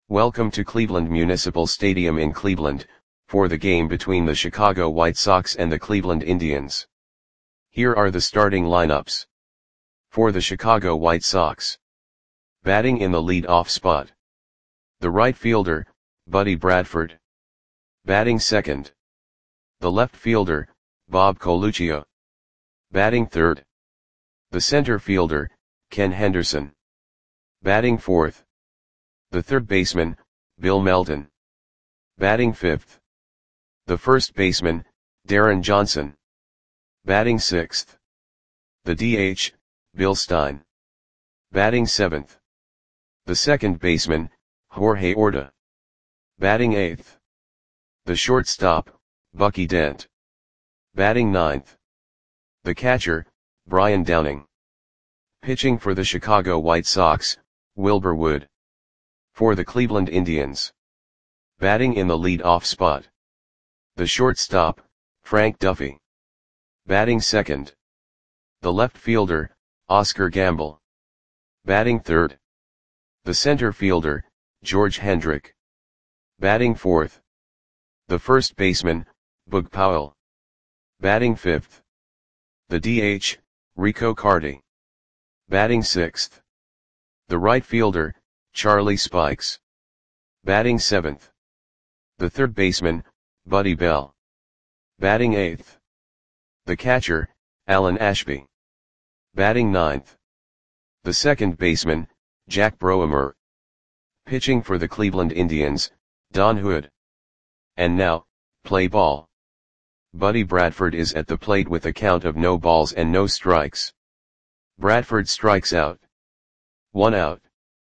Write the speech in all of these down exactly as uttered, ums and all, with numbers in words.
Welcome to Cleveland Municipal Stadium in Cleveland, for the game between the Chicago White Sox and the Cleveland Indians. Here are the starting lineups. For the Chicago White Sox. Batting in the lead-off spot. The right fielder, Buddy Bradford. Batting second. The left fielder, Bob Coluccio. Batting third. The center fielder, Ken Henderson. Batting fourth. The third baseman, Bill Melton. Batting fifth. The first baseman, Darren Johnson. Batting sixth. The D H, Bill Stein. Batting seventh. The second baseman, Jorge Orta. Batting eighth. The shortstop, Bucky Dent. Batting ninth. The catcher, Brian Downing. Pitching for the Chicago White Sox, Wilbur Wood. For the Cleveland Indians. Batting in the lead-off spot. The shortstop, Frank Duffy. Batting second. The left fielder, Oscar Gamble. Batting third. The center fielder, George Hendrick. Batting fourth. The first baseman, Boog Powell. Batting fifth. The D H, Rico Carty. Batting sixth. The right fielder, Charlie Spikes. Batting seventh. The third baseman, Buddy Bell. Batting eighth. The catcher, Alan Ashby. Batting ninth. The second baseman, Jack Broemer. Pitching for the Cleveland Indians, Don Hood. And now, play ball. Buddy Bradford is at the plate with a count of no balls and no strikes. Bradford strikes out. One out.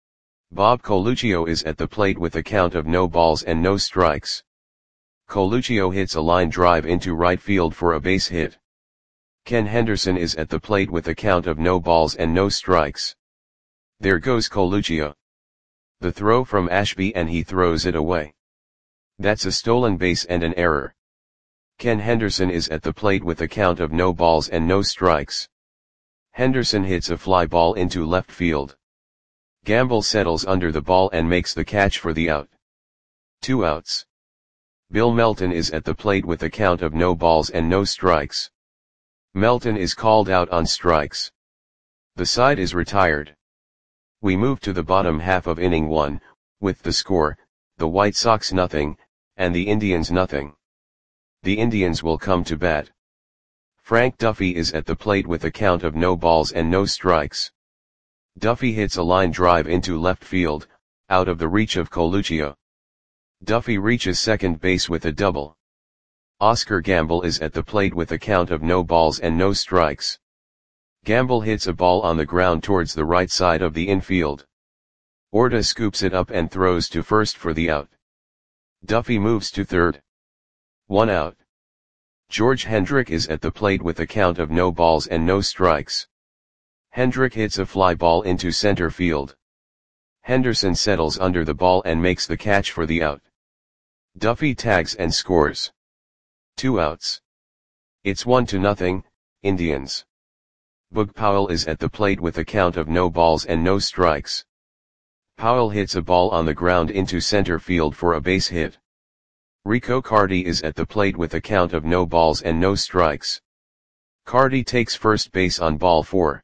Bob Coluccio is at the plate with a count of no balls and no strikes. Coluccio hits a line drive into right field for a base hit. Ken Henderson is at the plate with a count of no balls and no strikes. There goes Coluccio. The throw from Ashby and he throws it away. That's a stolen base and an error. Ken Henderson is at the plate with a count of no balls and no strikes. Henderson hits a fly ball into left field. Gamble settles under the ball and makes the catch for the out. Two outs. Bill Melton is at the plate with a count of no balls and no strikes. Melton is called out on strikes. The side is retired. We move to the bottom half of inning one, with the score, the White Sox nothing, and the Indians nothing. The Indians will come to bat. Frank Duffy is at the plate with a count of no balls and no strikes. Duffy hits a line drive into left field, out of the reach of Coluccio. Duffy reaches second base with a double. Oscar Gamble is at the plate with a count of no balls and no strikes. Gamble hits a ball on the ground towards the right side of the infield. Orta scoops it up and throws to first for the out. Duffy moves to third. One out. George Hendrick is at the plate with a count of no balls and no strikes. Hendrick hits a fly ball into center field. Henderson settles under the ball and makes the catch for the out. Duffy tags and scores. Two outs. It's one to nothing, Indians. Boog Powell is at the plate with a count of no balls and no strikes. Powell hits a ball on the ground into center field for a base hit. Rico Carty is at the plate with a count of no balls and no strikes. Carty takes first base on ball four.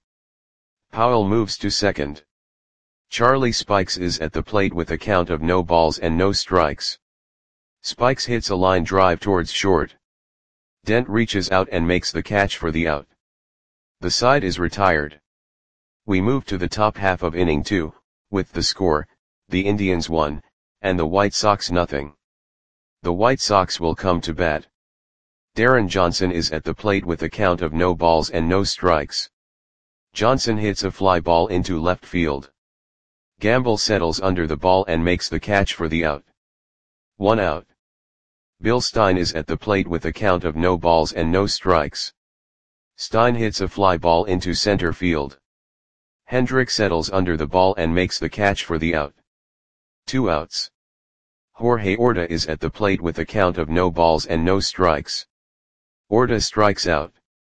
Powell moves to second. Charlie Spikes is at the plate with a count of no balls and no strikes. Spikes hits a line drive towards short. Dent reaches out and makes the catch for the out. The side is retired. We move to the top half of inning two, with the score, the Indians one, and the White Sox nothing. The White Sox will come to bat. Darren Johnson is at the plate with a count of no balls and no strikes. Johnson hits a fly ball into left field. Gamble settles under the ball and makes the catch for the out. One out. Bill Stein is at the plate with a count of no balls and no strikes. Stein hits a fly ball into center field. Hendrick settles under the ball and makes the catch for the out. Two outs. Jorge Orta is at the plate with a count of no balls and no strikes. Orta strikes out.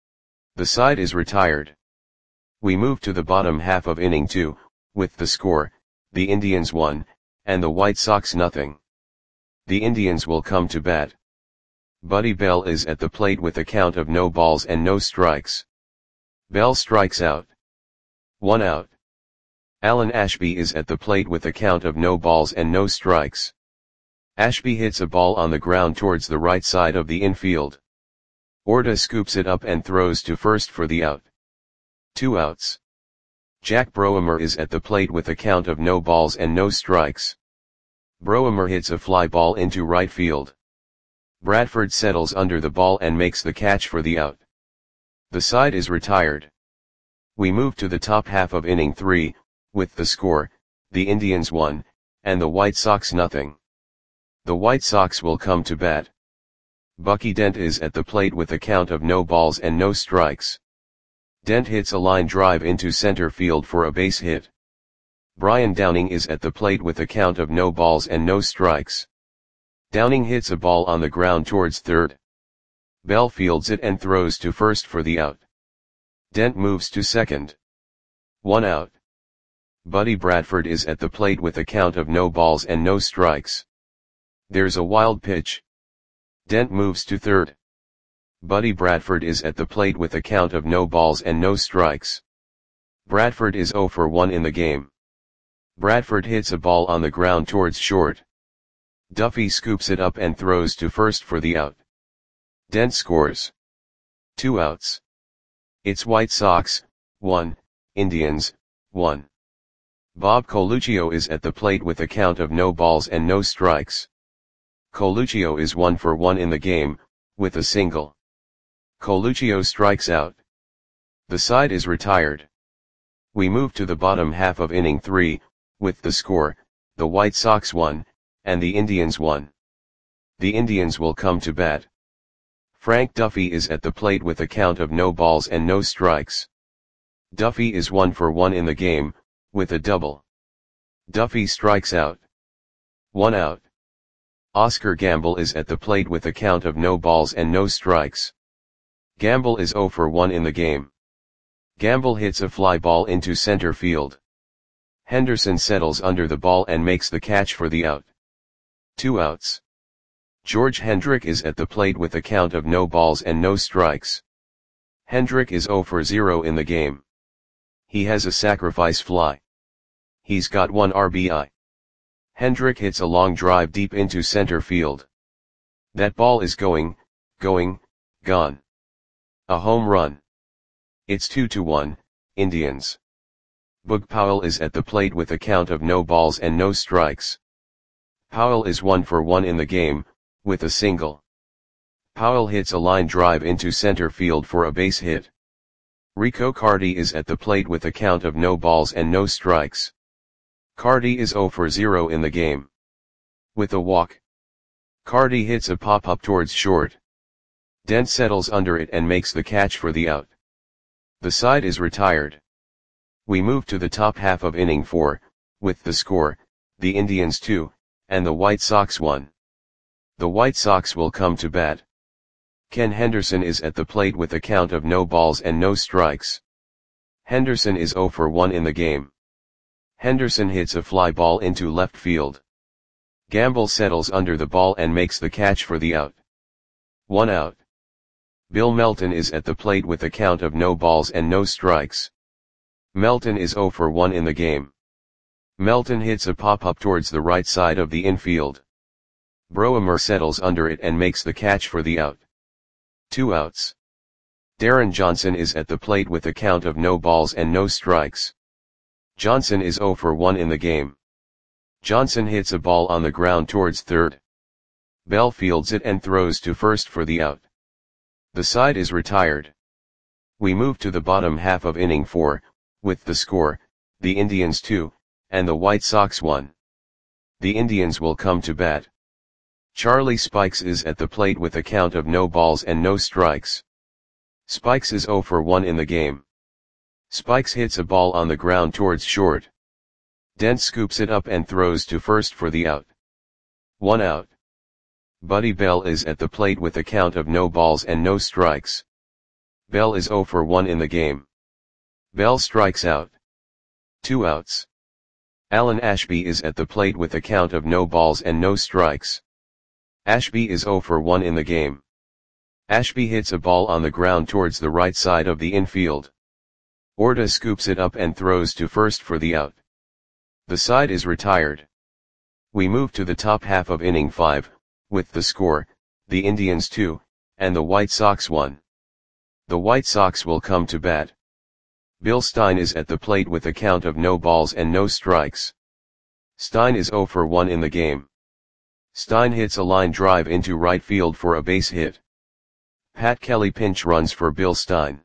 The side is retired. We move to the bottom half of inning two, with the score, the Indians one, and the White Sox nothing. The Indians will come to bat. Buddy Bell is at the plate with a count of no balls and no strikes. Bell strikes out. One out. Alan Ashby is at the plate with a count of no balls and no strikes. Ashby hits a ball on the ground towards the right side of the infield. Orta scoops it up and throws to first for the out. Two outs. Jack Broemer is at the plate with a count of no balls and no strikes. Broemer hits a fly ball into right field. Bradford settles under the ball and makes the catch for the out. The side is retired. We move to the top half of inning three, with the score, the Indians one, and the White Sox nothing. The White Sox will come to bat. Bucky Dent is at the plate with a count of no balls and no strikes. Dent hits a line drive into center field for a base hit. Brian Downing is at the plate with a count of no balls and no strikes. Downing hits a ball on the ground towards third. Bell fields it and throws to first for the out. Dent moves to second. One out. Buddy Bradford is at the plate with a count of no balls and no strikes. There's a wild pitch. Dent moves to third. Buddy Bradford is at the plate with a count of no balls and no strikes. Bradford is oh for one in the game. Bradford hits a ball on the ground towards short. Duffy scoops it up and throws to first for the out. Dent scores. Two outs. It's White Sox, one, Indians, one. Bob Coluccio is at the plate with a count of no balls and no strikes. Coluccio is one for one in the game, with a single. Coluccio strikes out. The side is retired. We move to the bottom half of inning three, with the score, the White Sox one, and the Indians one. The Indians will come to bat. Frank Duffy is at the plate with a count of no balls and no strikes. Duffy is one for one in the game, with a double. Duffy strikes out. One out. Oscar Gamble is at the plate with a count of no balls and no strikes. Gamble is oh for one in the game. Gamble hits a fly ball into center field. Henderson settles under the ball and makes the catch for the out. Two outs. George Hendrick is at the plate with a count of no balls and no strikes. Hendrick is oh for zero in the game. He has a sacrifice fly. He's got one R B I. Hendrick hits a long drive deep into center field. That ball is going, going, gone. A home run. It's two to one, Indians. Boog Powell is at the plate with a count of no balls and no strikes. Powell is one for one in the game, with a single. Powell hits a line drive into center field for a base hit. Rico Carty is at the plate with a count of no balls and no strikes. Carty is oh for zero in the game. With a walk. Carty hits a pop-up towards short. Dent settles under it and makes the catch for the out. The side is retired. We move to the top half of inning four, with the score, the Indians two, and the White Sox one. The White Sox will come to bat. Ken Henderson is at the plate with a count of no balls and no strikes. Henderson is oh for one in the game. Henderson hits a fly ball into left field. Gamble settles under the ball and makes the catch for the out. One out. Bill Melton is at the plate with a count of no balls and no strikes. Melton is oh for one in the game. Melton hits a pop-up towards the right side of the infield. Broemer settles under it and makes the catch for the out. Two outs. Darren Johnson is at the plate with a count of no balls and no strikes. Johnson is oh for one in the game. Johnson hits a ball on the ground towards third. Bell fields it and throws to first for the out. The side is retired. We move to the bottom half of inning four, with the score, the Indians two, and the White Sox one. The Indians will come to bat. Charlie Spikes is at the plate with a count of no balls and no strikes. Spikes is oh for one in the game. Spikes hits a ball on the ground towards short. Dent scoops it up and throws to first for the out. One out. Buddy Bell is at the plate with a count of no balls and no strikes. Bell is oh for one in the game. Bell strikes out. Two outs. Alan Ashby is at the plate with a count of no balls and no strikes. Ashby is zero for one in the game. Ashby hits a ball on the ground towards the right side of the infield. Orta scoops it up and throws to first for the out. The side is retired. We move to the top half of inning five, with the score, the Indians two, and the White Sox one. The White Sox will come to bat. Bill Stein is at the plate with a count of no balls and no strikes. Stein is zero for one in the game. Stein hits a line drive into right field for a base hit. Pat Kelly pinch runs for Bill Stein.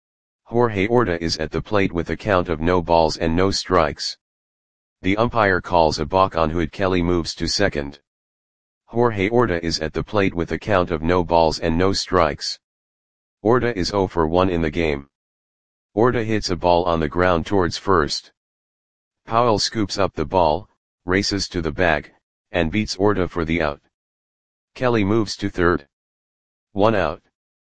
Jorge Orta is at the plate with a count of no balls and no strikes. The umpire calls a balk on Hood. Kelly moves to second. Jorge Orta is at the plate with a count of no balls and no strikes. Orta is zero for one in the game. Orta hits a ball on the ground towards first. Powell scoops up the ball, races to the bag, and beats Orta for the out. Kelly moves to third. One out.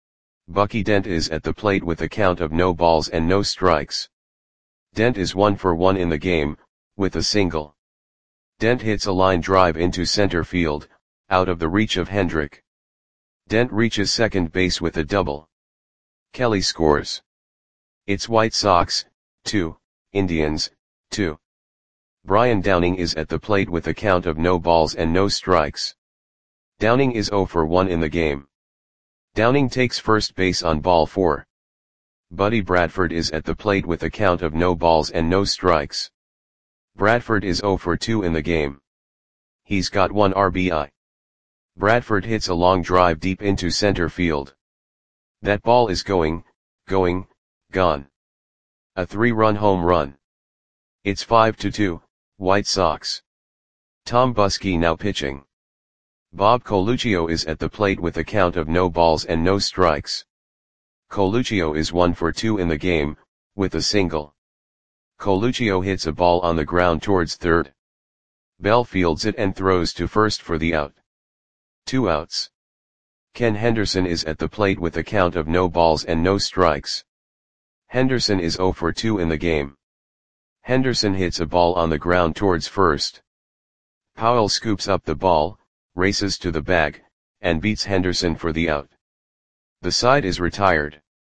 Bucky Dent is at the plate with a count of no balls and no strikes. Dent is one for one in the game, with a single. Dent hits a line drive into center field, out of the reach of Hendrick. Dent reaches second base with a double. Kelly scores. It's White Sox, two, Indians, two. Brian Downing is at the plate with a count of no balls and no strikes. Downing is zero for one in the game. Downing takes first base on ball four. Buddy Bradford is at the plate with a count of no balls and no strikes. Bradford is zero for two in the game. He's got one R B I. Bradford hits a long drive deep into center field. That ball is going, going, gone. A three-run home run. It's five to two, White Sox. Tom Buskey now pitching. Bob Coluccio is at the plate with a count of no balls and no strikes. Coluccio is one for two in the game, with a single. Coluccio hits a ball on the ground towards third. Bell fields it and throws to first for the out. Two outs. Ken Henderson is at the plate with a count of no balls and no strikes. Henderson is zero for two in the game. Henderson hits a ball on the ground towards first. Powell scoops up the ball, races to the bag, and beats Henderson for the out. The side is retired.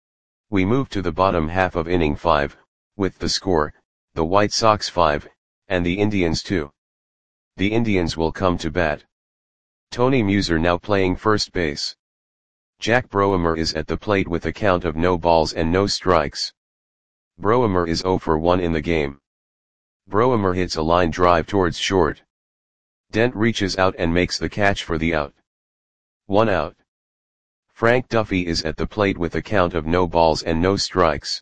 We move to the bottom half of inning five, with the score, the White Sox five, and the Indians two. The Indians will come to bat. Tony Muser now playing first base. Jack Broemer is at the plate with a count of no balls and no strikes. Broemer is zero for one in the game. Broemer hits a line drive towards short. Dent reaches out and makes the catch for the out. One out. Frank Duffy is at the plate with a count of no balls and no strikes.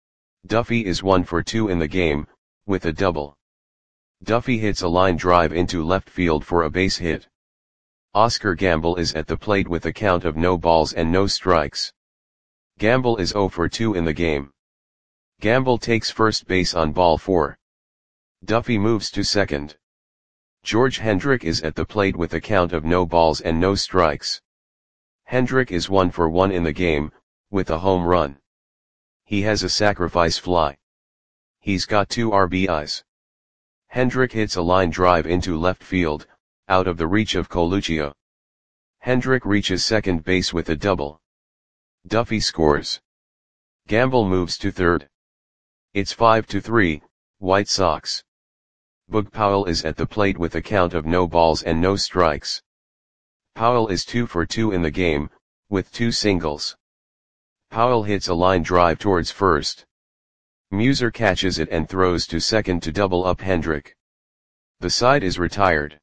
Duffy is one for two in the game, with a double. Duffy hits a line drive into left field for a base hit. Oscar Gamble is at the plate with a count of no balls and no strikes. Gamble is zero for two in the game. Gamble takes first base on ball four. Duffy moves to second. George Hendrick is at the plate with a count of no balls and no strikes. Hendrick is one for one in the game, with a home run. He has a sacrifice fly. He's got two R B Is. Hendrick hits a line drive into left field, out of the reach of Coluccio. Hendrick reaches second base with a double. Duffy scores. Gamble moves to third. It's five to three, White Sox. Boog Powell is at the plate with a count of no balls and no strikes. Powell is two for two in the game, with two singles. Powell hits a line drive towards first. Muser catches it and throws to second to double up Hendrick. The side is retired.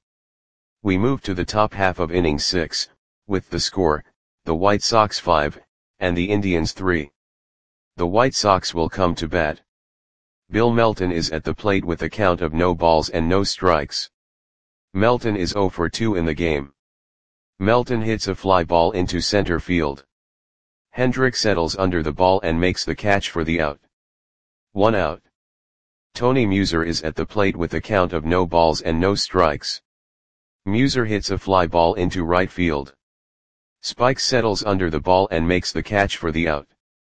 We move to the top half of inning six, with the score, the White Sox five, and the Indians three. The White Sox will come to bat. Bill Melton is at the plate with a count of no balls and no strikes. Melton is zero for two in the game. Melton hits a fly ball into center field. Hendrick settles under the ball and makes the catch for the out. One out. Tony Muser is at the plate with a count of no balls and no strikes. Muser hits a fly ball into right field. Spike settles under the ball and makes the catch for the out.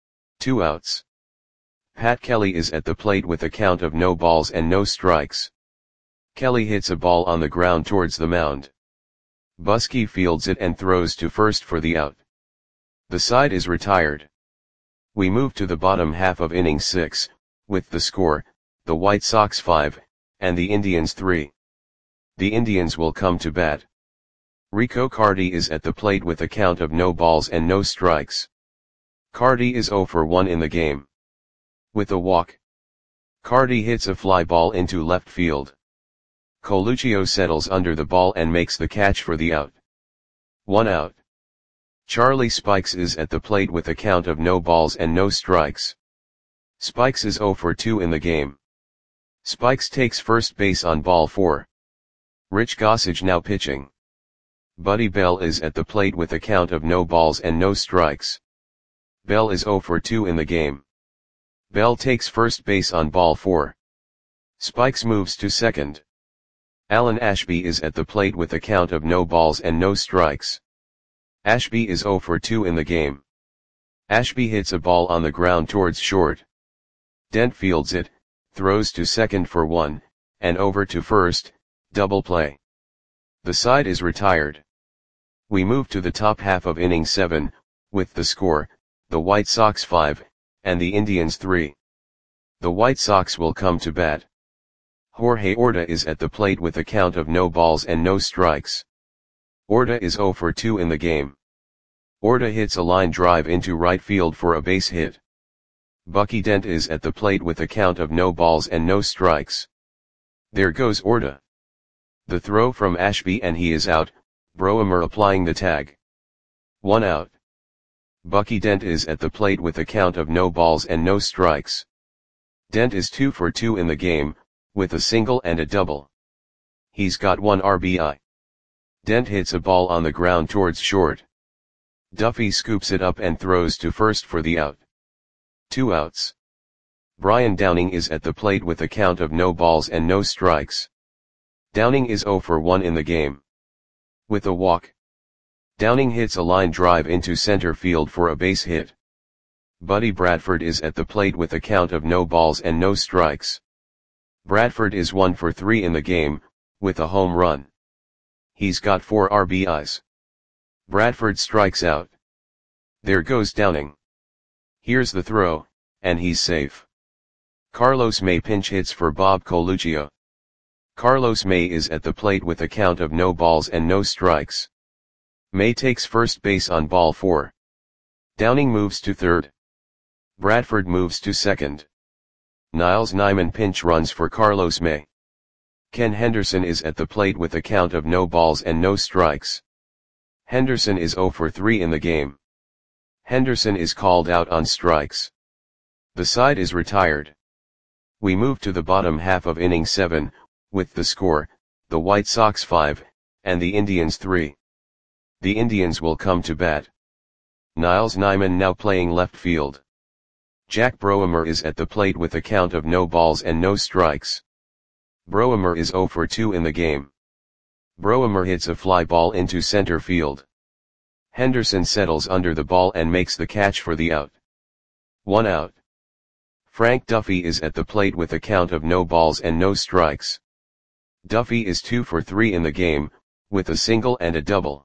Two outs. Pat Kelly is at the plate with a count of no balls and no strikes. Kelly hits a ball on the ground towards the mound. Buskey fields it and throws to first for the out. The side is retired. We move to the bottom half of inning six, with the score, the White Sox five, and the Indians three. The Indians will come to bat. Rico Carty is at the plate with a count of no balls and no strikes. Carty is zero for one in the game. With a walk, Carty hits a fly ball into left field. Coluccio settles under the ball and makes the catch for the out. One out. Charlie Spikes is at the plate with a count of no balls and no strikes. Spikes is zero for two in the game. Spikes takes first base on ball four. Rich Gossage now pitching. Buddy Bell is at the plate with a count of no balls and no strikes. Bell is zero for two in the game. Bell takes first base on ball four. Spikes moves to second. Alan Ashby is at the plate with a count of no balls and no strikes. Ashby is zero for two in the game. Ashby hits a ball on the ground towards short. Dent fields it, throws to second for one, and over to first, double play. The side is retired. We move to the top half of inning seven, with the score, the White Sox five, and the Indians three. The White Sox will come to bat. Jorge Orta is at the plate with a count of no balls and no strikes. Orta is zero for two in the game. Orta hits a line drive into right field for a base hit. Bucky Dent is at the plate with a count of no balls and no strikes. There goes Orta. The throw from Ashby and he is out, Broemer applying the tag. One out. Bucky Dent is at the plate with a count of no balls and no strikes. Dent is two for two in the game, with a single and a double. He's got one R B I. Dent hits a ball on the ground towards short. Duffy scoops it up and throws to first for the out. Two outs. Brian Downing is at the plate with a count of no balls and no strikes. Downing is zero for one in the game. With a walk, Downing hits a line drive into center field for a base hit. Buddy Bradford is at the plate with a count of no balls and no strikes. Bradford is one for three in the game, with a home run. He's got four R B Is. Bradford strikes out. There goes Downing. Here's the throw, and he's safe. Carlos May pinch hits for Bob Coluccio. Carlos May is at the plate with a count of no balls and no strikes. May takes first base on ball four. Downing moves to third. Bradford moves to second. Niles Nyman pinch runs for Carlos May. Ken Henderson is at the plate with a count of no balls and no strikes. Henderson is zero for three in the game. Henderson is called out on strikes. The side is retired. We move to the bottom half of inning seven, with the score, the White Sox five, and the Indians three. The Indians will come to bat. Niles Nyman now playing left field. Jack Broemer is at the plate with a count of no balls and no strikes. Broemer is zero for two in the game. Broemer hits a fly ball into center field. Henderson settles under the ball and makes the catch for the out. One out. Frank Duffy is at the plate with a count of no balls and no strikes. Duffy is two for three in the game, with a single and a double.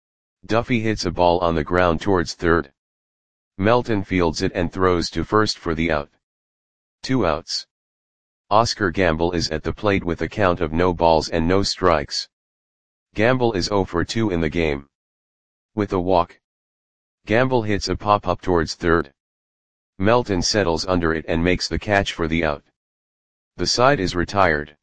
Duffy hits a ball on the ground towards third. Melton fields it and throws to first for the out. Two outs. Oscar Gamble is at the plate with a count of no balls and no strikes. Gamble is zero for two in the game. With a walk, Gamble hits a pop-up towards third. Melton settles under it and makes the catch for the out. The side is retired.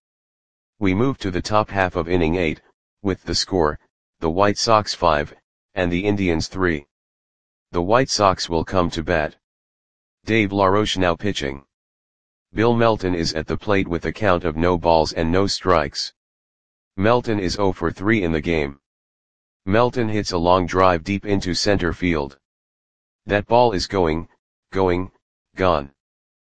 We move to the top half of inning eight, with the score, the White Sox five, and the Indians three. The White Sox will come to bat. Dave LaRoche now pitching. Bill Melton is at the plate with a count of no balls and no strikes. Melton is zero for three in the game. Melton hits a long drive deep into center field. That ball is going, going, gone.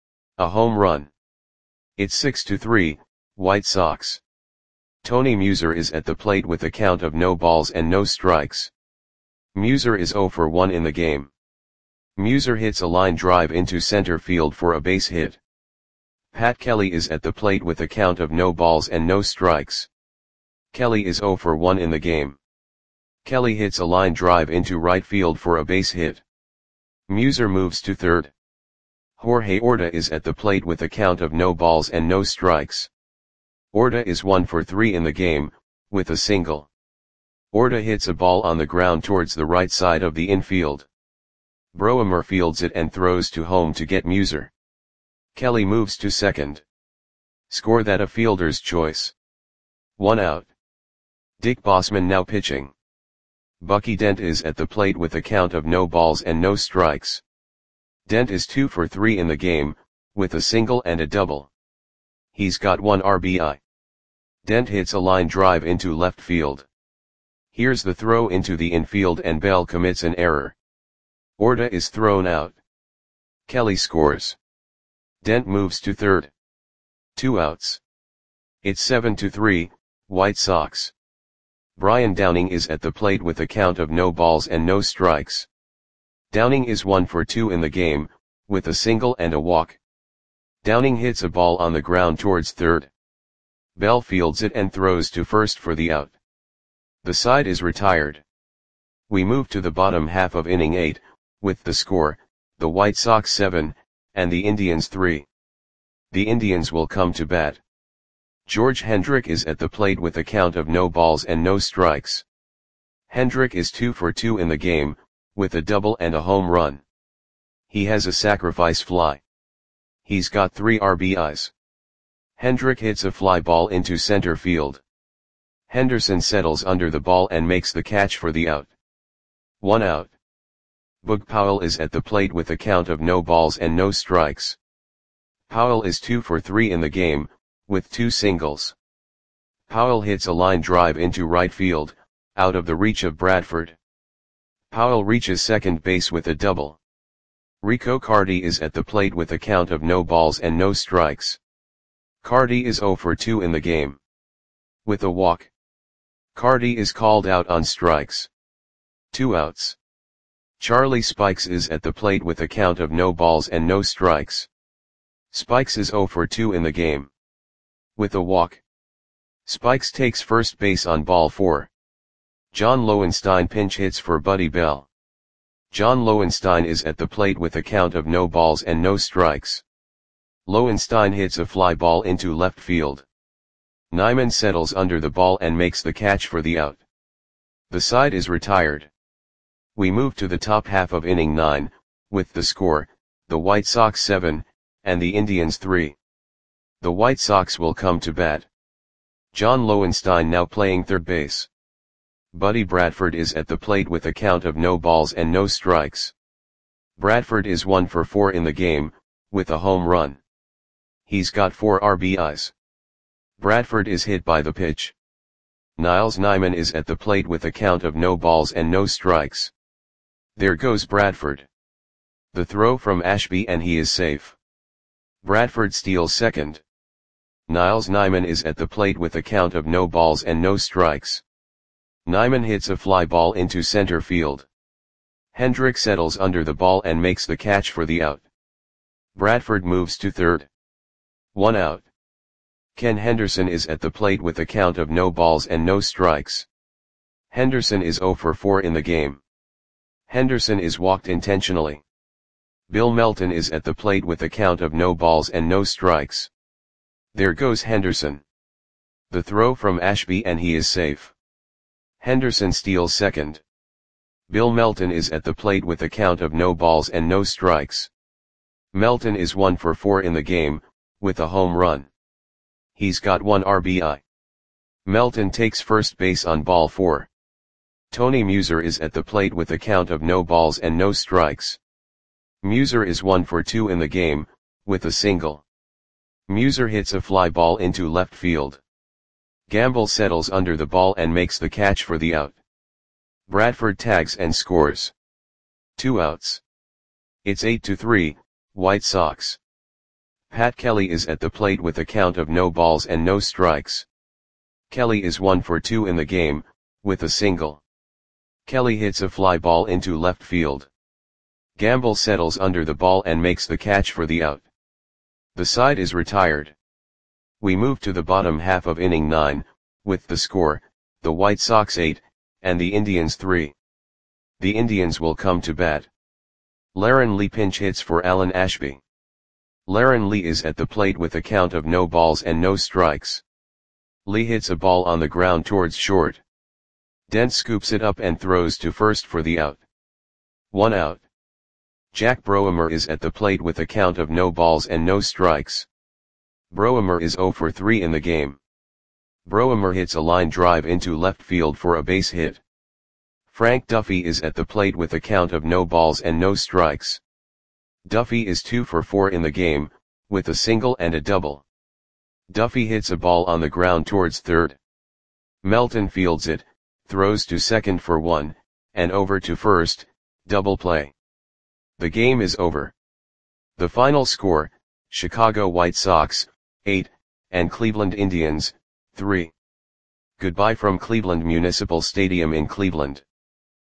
A home run. It's six to three, White Sox. Tony Muser is at the plate with a count of no balls and no strikes. Muser is zero for one in the game. Muser hits a line drive into center field for a base hit. Pat Kelly is at the plate with a count of no balls and no strikes. Kelly is zero for one in the game. Kelly hits a line drive into right field for a base hit. Muser moves to third. Jorge Orta is at the plate with a count of no balls and no strikes. Orta is one for three in the game, with a single. Orta hits a ball on the ground towards the right side of the infield. Broemer fields it and throws to home to get Muser. Kelly moves to second. Score that a fielder's choice. One out. Dick Bossman now pitching. Bucky Dent is at the plate with a count of no balls and no strikes. Dent is two for three in the game, with a single and a double. He's got one R B I. Dent hits a line drive into left field. Here's the throw into the infield and Bell commits an error. Orta is thrown out. Kelly scores. Dent moves to third. Two outs. It's seven to three, White Sox. Brian Downing is at the plate with a count of no balls and no strikes. Downing is one for two in the game, with a single and a walk. Downing hits a ball on the ground towards third. Bell fields it and throws to first for the out. The side is retired. We move to the bottom half of inning eight, with the score, the White Sox seven, and the Indians three. The Indians will come to bat. George Hendrick is at the plate with a count of no balls and no strikes. Hendrick is two for two in the game, with a double and a home run. He has a sacrifice fly. He's got three R B Is. Hendrick hits a fly ball into center field. Henderson settles under the ball and makes the catch for the out. One out. Boog Powell is at the plate with a count of no balls and no strikes. Powell is two for three in the game, with two singles. Powell hits a line drive into right field, out of the reach of Bradford. Powell reaches second base with a double. Rico Carty is at the plate with a count of no balls and no strikes. Carty is zero for two in the game. With a walk. Carty is called out on strikes. Two outs. Charlie Spikes is at the plate with a count of no balls and no strikes. Spikes is zero for two in the game. With a walk. Spikes takes first base on ball four. John Lowenstein pinch hits for Buddy Bell. John Lowenstein is at the plate with a count of no balls and no strikes. Lowenstein hits a fly ball into left field. Nyman settles under the ball and makes the catch for the out. The side is retired. We move to the top half of inning nine, with the score, the White Sox seven, and the Indians three. The White Sox will come to bat. John Lowenstein now playing third base. Buddy Bradford is at the plate with a count of no balls and no strikes. Bradford is one for four in the game, with a home run. He's got four R B Is. Bradford is hit by the pitch. Niles Nyman is at the plate with a count of no balls and no strikes. There goes Bradford. The throw from Ashby and he is safe. Bradford steals second. Niles Nyman is at the plate with a count of no balls and no strikes. Nyman hits a fly ball into center field. Hendrick settles under the ball and makes the catch for the out. Bradford moves to third. One out. Ken Henderson is at the plate with a count of no balls and no strikes. Henderson is zero for four in the game. Henderson is walked intentionally. Bill Melton is at the plate with a count of no balls and no strikes. There goes Henderson. The throw from Ashby and he is safe. Henderson steals second. Bill Melton is at the plate with a count of no balls and no strikes. Melton is one for four in the game, with a home run. He's got one R B I. Melton takes first base on ball four. Tony Muser is at the plate with a count of no balls and no strikes. Muser is one for two in the game, with a single. Muser hits a fly ball into left field. Gamble settles under the ball and makes the catch for the out. Bradford tags and scores. Two outs. It's eight to three, White Sox. Pat Kelly is at the plate with a count of no balls and no strikes. Kelly is one for two in the game, with a single. Kelly hits a fly ball into left field. Gamble settles under the ball and makes the catch for the out. The side is retired. We move to the bottom half of inning nine, with the score, the White Sox eight, and the Indians three. The Indians will come to bat. Laron Lee pinch hits for Alan Ashby. Laron Lee is at the plate with a count of no balls and no strikes. Lee hits a ball on the ground towards short. Dent scoops it up and throws to first for the out. One out. Jack Broemer is at the plate with a count of no balls and no strikes. Broemer is zero for three in the game. Broemer hits a line drive into left field for a base hit. Frank Duffy is at the plate with a count of no balls and no strikes. Duffy is two for four in the game, with a single and a double. Duffy hits a ball on the ground towards third. Melton fields it, throws to second for one, and over to first, double play. The game is over. The final score, Chicago White Sox, eight, and Cleveland Indians, three. Goodbye from Cleveland Municipal Stadium in Cleveland.